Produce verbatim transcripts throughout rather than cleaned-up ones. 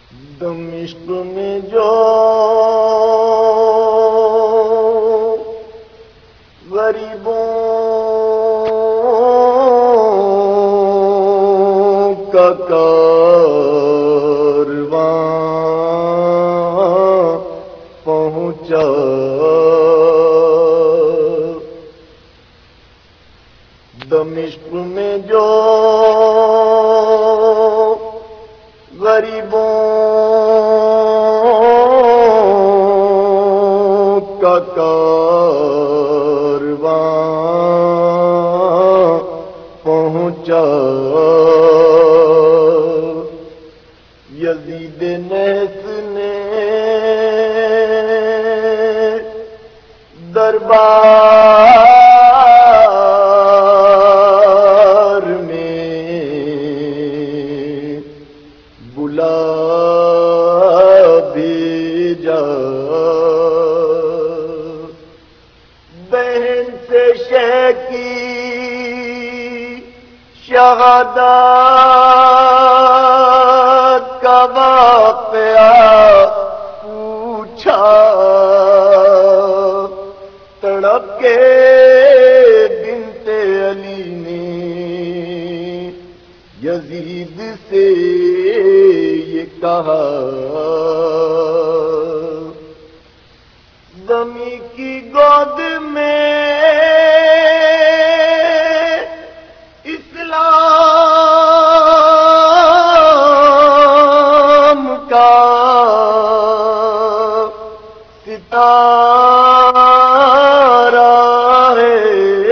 دمشق میں جو غریبوں کا کارواں پہنچا، دمشق میں جو غریبوں کا کارواں پہنچا، یزید نحس نے دربار میں بلا بھیجا، بہن سے شہ کی شہادت کا واقعہ پوچھا، تڑپ کے بنت علی نے یزید سے یہ کہا، زمیں کی گود میں اسلام کا ستارہ ہے،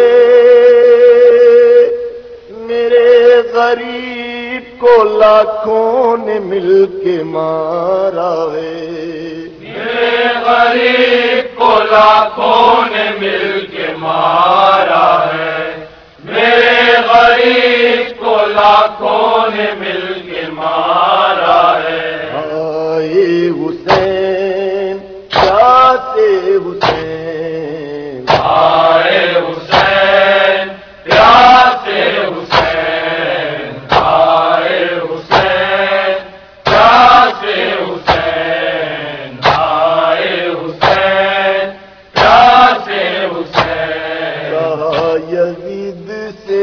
میرے غریب کو لاکھوں نے مل کے مارا ہے، میرے غریب کو لاکھوں نے مل کے مارا ہے، میرے غریب کو لاکھوں نے مل کے مارا ہے، آئے حسین پیاسے حسین، آئے حسین پیاسے حسین، آئے حسین پیاسے حسین، آئے حسین پیاسے حسین، کہا یزید سے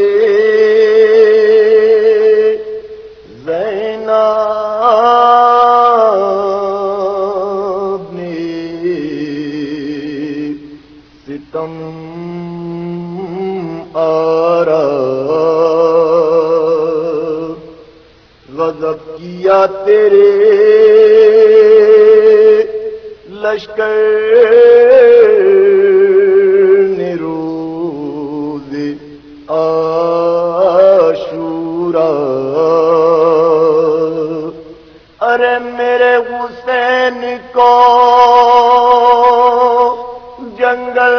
زینب نے ستم آرا، غضب کیا تیرے لشکر نے روز عاشورا، ارے میرے حسین کو جنگل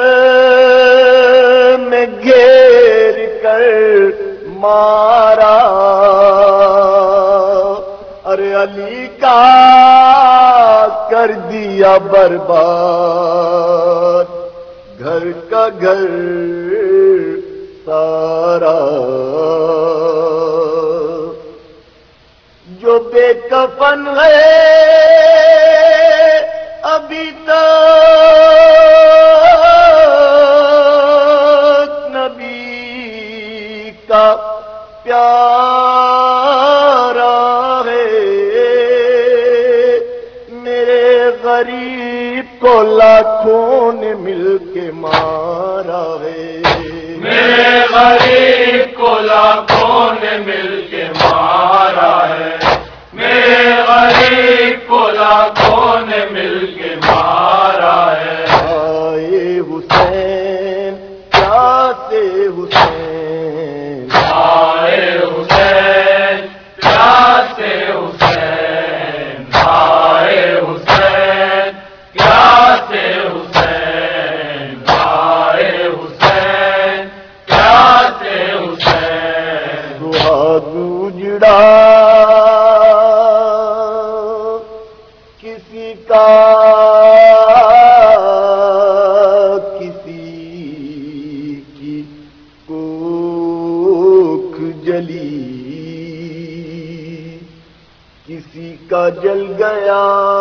میں گھیر کر مارا، ارے علی کا کر دیا برباد گھر کا گھر سارا، جو بے کفن ہے ابھی تک نبی کا پیارا ہے، میرے غریب کو لاکھوں نے مل کے مارا ہے، میرے غریب کو لاکھوں نے مل کے مارا ہے، میرے غریب کو لاکھوں نے مل کے مارا ہے، آئے حسین پیاسے حسین، آئے حسین پیاسے حسین، آئے حسین پیاسے حسین، آئے حسین پیاسے حسین، سہاگ اجڑا کسی کا جل گیا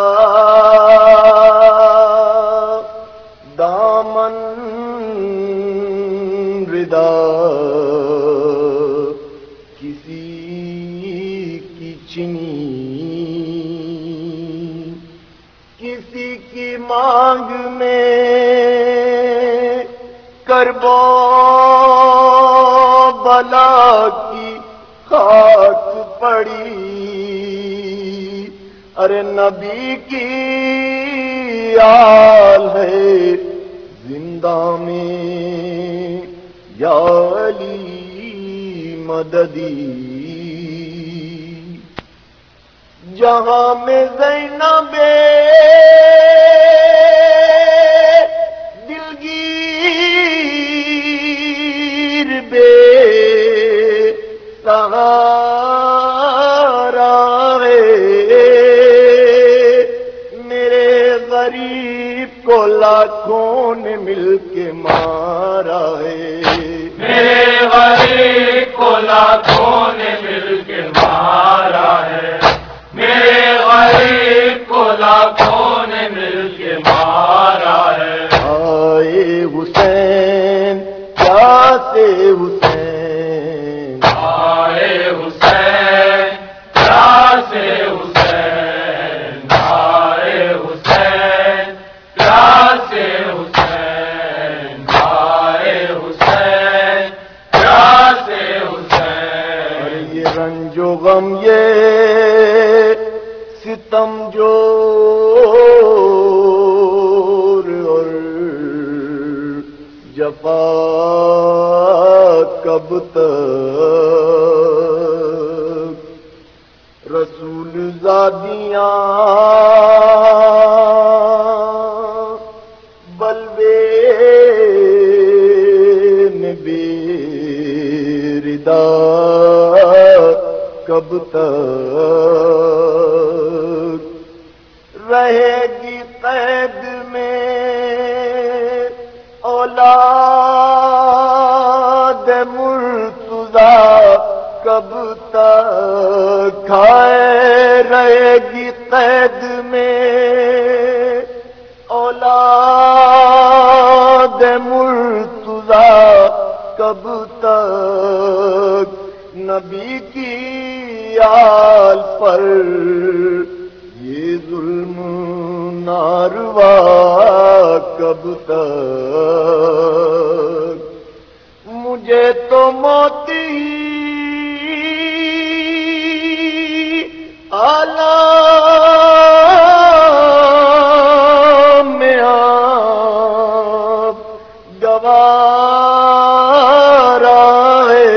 دامن ردا، کسی کی چنی، کسی کی مانگ میں کربو بلا کی خاک پڑی، ارے نبی کی آل ہے زندہ میں یا علی مددی، جہاں میں زینب دلگیر بے سہارا ہے، میرے غریب کو لاکھوں نے مل کے مارا ہے، میرے غریب کو لاکھوں نے مل کے مارا ہے، میرے غریب کو لاکھوں نے مل کے مارا ہے۔ آئے حسین کیا سے حسین، آئے حسین کیا سے حسین، آئے حسین کیا سے حسین، آئے حسین کیا سے حسین۔ اور یہ رنج و غم یہ ستم جور اور جفا کب تک، رسول زادیاں بلوے بے ردا کب تک، رہے گی قید میں اولاد مرتضیٰ کب تک، کھائے رہے گی قید میں اولاد مرتضیٰ کب تک، نبی کی آل پر یہ ظلم ناروا کب تک، مجھے تو موت ہی عالم میں آپ گوارا ہے،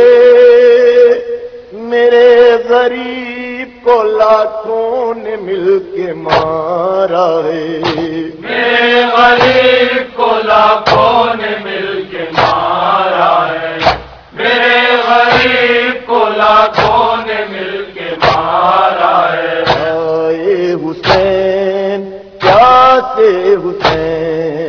میرے غریب کو لاکھوں نے مل کے مارا ہے، میرے غریب کو لاکھوں نے مل کے مارا ہے، میرے غریب کو لاکھوں نے مل کے مارا ہے۔ آئے حسین کیا سے حسین،